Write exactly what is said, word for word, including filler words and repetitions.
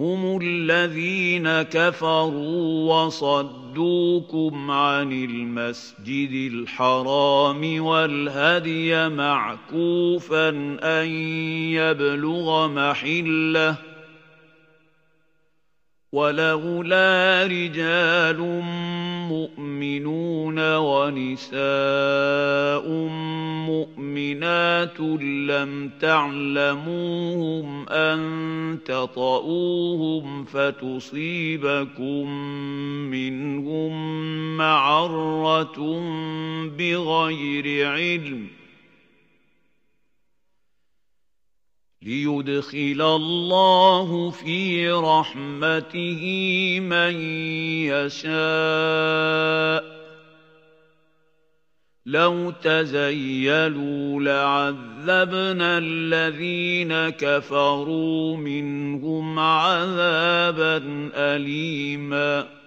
هم الذين كفروا وصدوكم عن المسجد الحرام والهدي معكوفا أن يبلغ محله ولولا رجال مؤمنون ونساء مؤمنات لم تعلموهم أن تطؤوهم فتصيبكم منهم معرة بغير علم ليدخل الله في رحمته من يشاء لو تزيلوا لعذبنا الذين كفروا منهم عذابا أليما